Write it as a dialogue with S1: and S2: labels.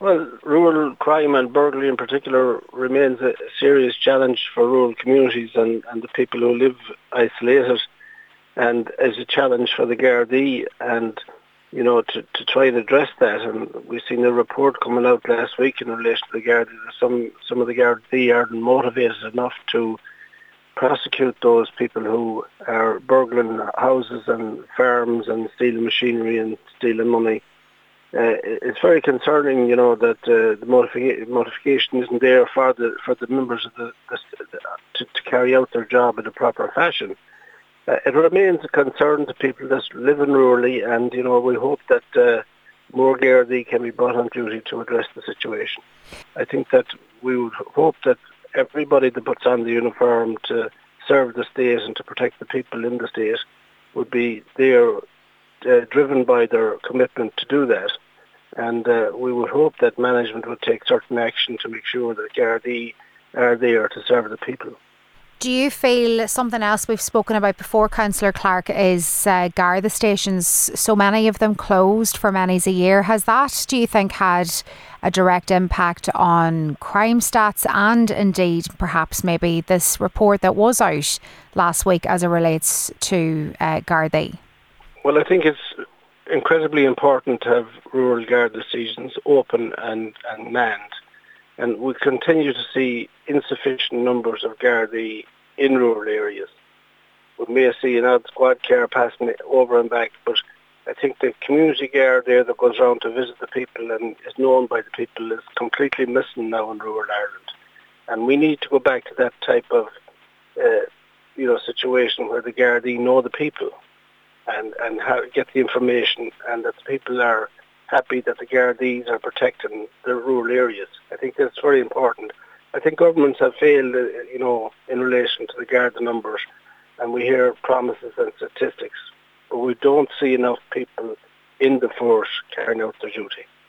S1: Well, rural crime and burglary in particular remains a serious challenge for rural communities and the people who live isolated, and is a challenge for the Gardaí, and to try and address that. And we've seen a report coming out last week in relation to the Gardaí that some of the Gardaí aren't motivated enough to prosecute those people who are burgling houses and farms and stealing machinery and stealing money. It's very concerning, that the motivation isn't there for the members of to carry out their job in a proper fashion. It remains a concern to people that live in rurally, and we hope that more Gardaí can be brought on duty to address the situation. I think that we would hope that everybody that puts on the uniform to serve the state and to protect the people in the state would be there, driven by their commitment to do that. And we would hope that management would take certain action to make sure that Gardaí are there to serve the people.
S2: Do you feel something else we've spoken about before, Councillor Clark, is Garda stations, so many of them closed for many a year. Has that, do you think, had a direct impact on crime stats and indeed perhaps maybe this report that was out last week as it relates to Gardaí?
S1: Well, I think it's incredibly important to have rural Garda stations open and manned. And we continue to see insufficient numbers of Gardaí in rural areas. We may see an odd squad car passing over and back, but I think the community guard there that goes around to visit the people and is known by the people is completely missing now in rural Ireland. And we need to go back to that type of situation where the Gardaí know the people and get the information, and that the people are happy that the Gardaís are protecting the rural areas. I think that's very important. I think governments have failed, in relation to the Garda numbers, and we hear promises and statistics, but we don't see enough people in the force carrying out their duty.